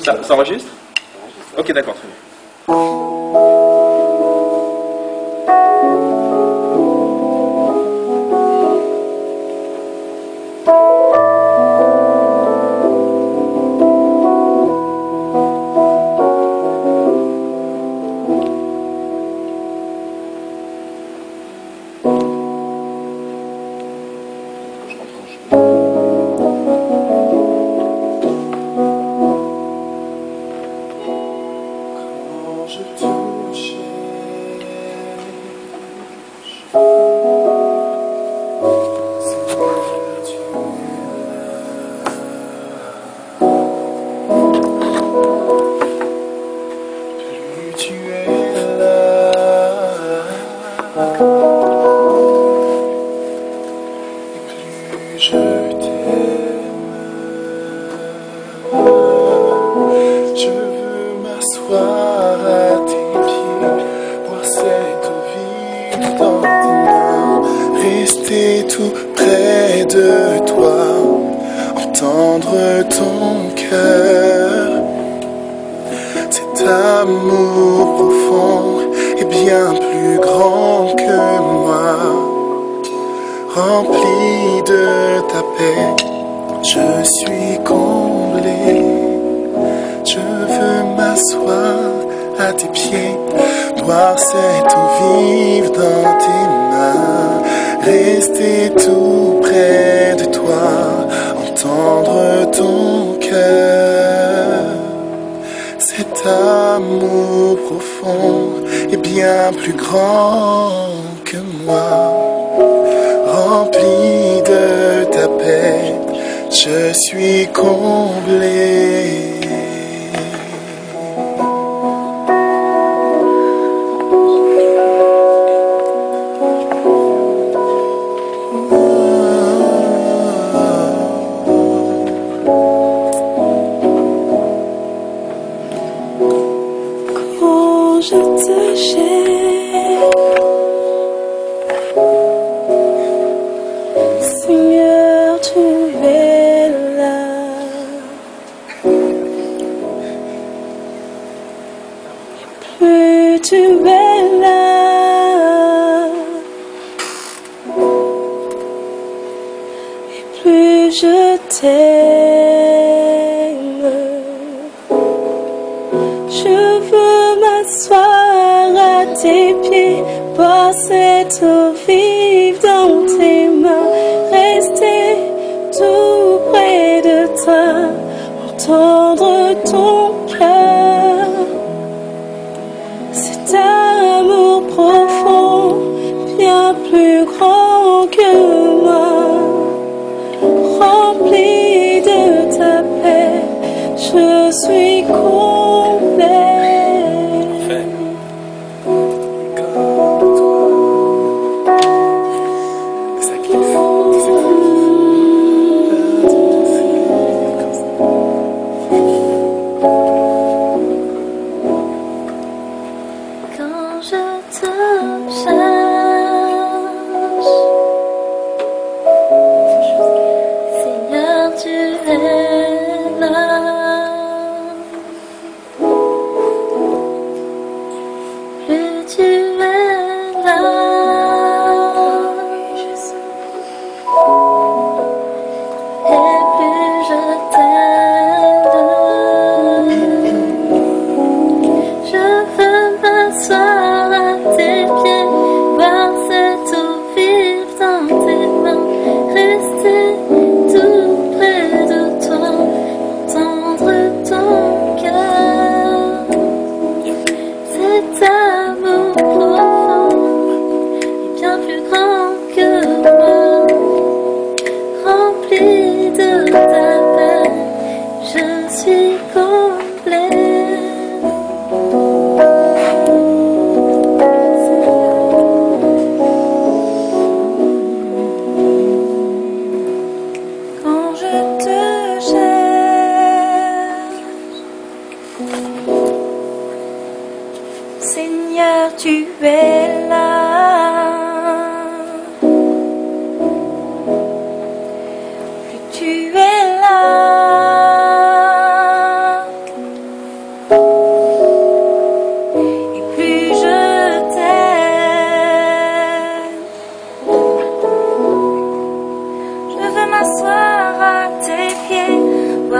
Ça enregistre? Ok, d'accord, très bien.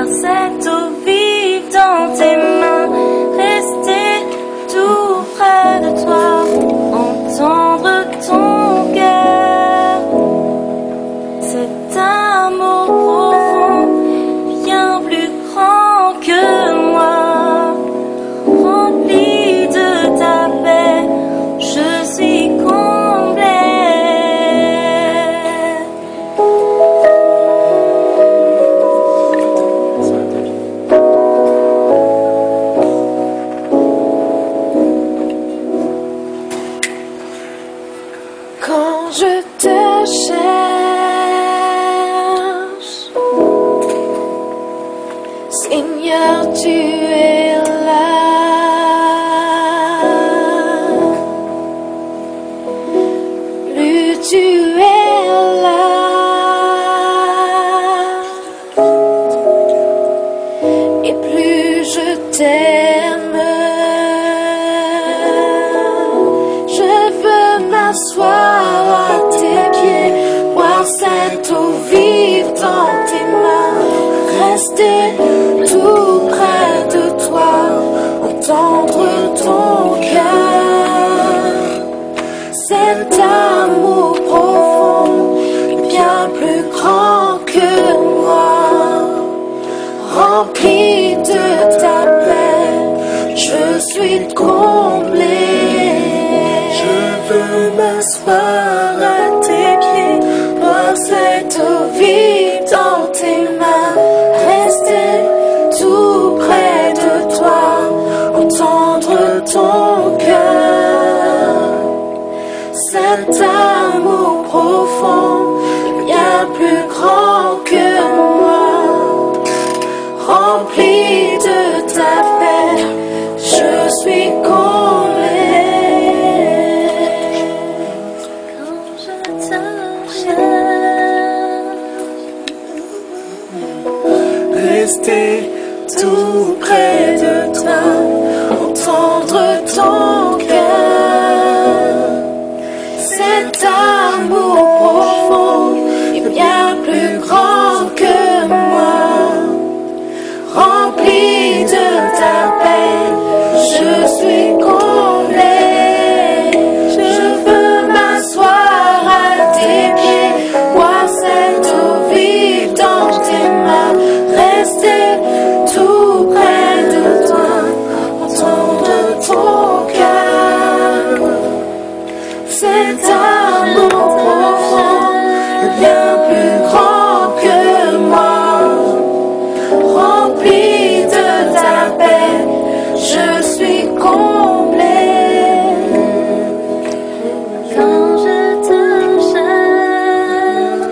boire cette eau vive dans tes mains, rester tout près de toi, entendre ton cœur. Cet amour profond, bien plus grand que moi, rempli de ta paix, je suis comblée. Quand je te cherche, Seigneur, tu es là. Plus tu es là, et plus je t'aime. Je veux m'asseoir à tes pieds, boire cette eau vive dans tes mains, rester tout près de toi, entendre ton cœur. Cet amour profond est bien plus grand que moi, rempli de ta paix, je suis comblée. Je veux m'asseoir à tes pieds, boire cette eau vive dans tes mains, rester tout près de toi, entendre ton cœur. Cet amour profond est bien plus grand que moi, rempli de ta paix, je suis comblée. Quand je te cherche, Rester tout près de toi, entendre ton cœur. Cet amour profond est bien plus grand que moi, rempli de ta paix, je suis comblée. Je veux m'asseoir à tes pieds, boire cette eau vive dans tes mains, rester tout près de toi, entendre ton cœur. Cet amour profond est bien plus grand que moi, rempli de ta paix, je suis comblée. quand je te cherche,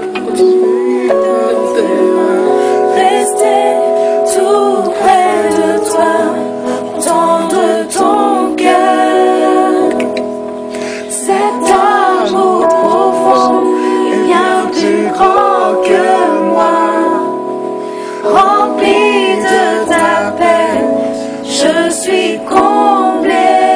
Rester tout près de toi, entendre ton cœur. Cet amour profond est bien plus grand que moi, rempli de ta paix, je suis comblée.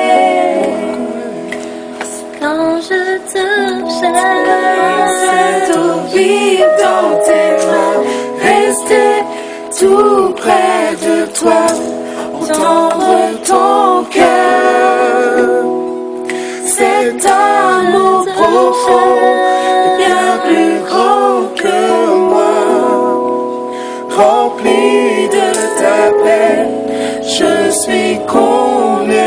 quand je te cherche, Cette eau vive dans tes mains, rester tout près de toi, entendre ton cœur. Cet amour profond est bien plus grand que moi, rempli de ta paix, je suis comblée.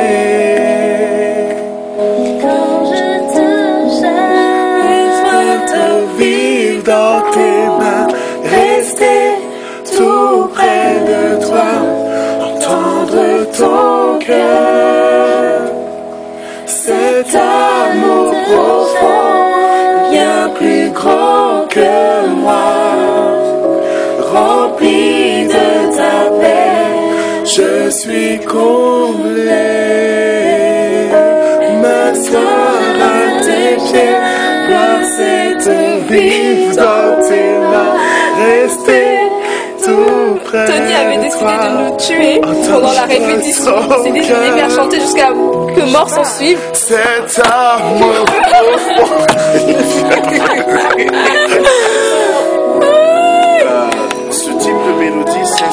quand je te cherche, De vivre dans tes mains, rester tout près de toi, entendre ton cœur. Cet amour profond, bien plus grand que moi, rempli de ta paix, je suis comblée. M'asseoir à tes pieds, boire cette vive dans tes mains, rester tout près de toi. Tony avait décidé de nous tuer pendant la répétition. Il s'est décidé de faire chanter jusqu'à que mort s'en suive. Cet amour profond. Ce type de mélodie, c'est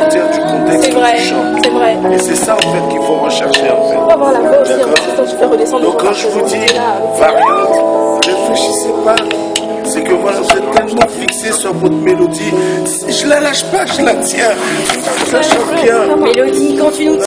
sortir du contexte C'est vrai, du chant. c'est vrai. Et c'est ça en fait qu'il faut rechercher en fait. On va avoir la voix aussi, D'accord. quand tu fais redescendre Donc quand je vous dis variante, réfléchissez pas. C'est que voilà, vous êtes tellement fixé sur votre mélodie. Je la lâche pas, je la tiens. Ça chante bien. Mélodie, quand tu nous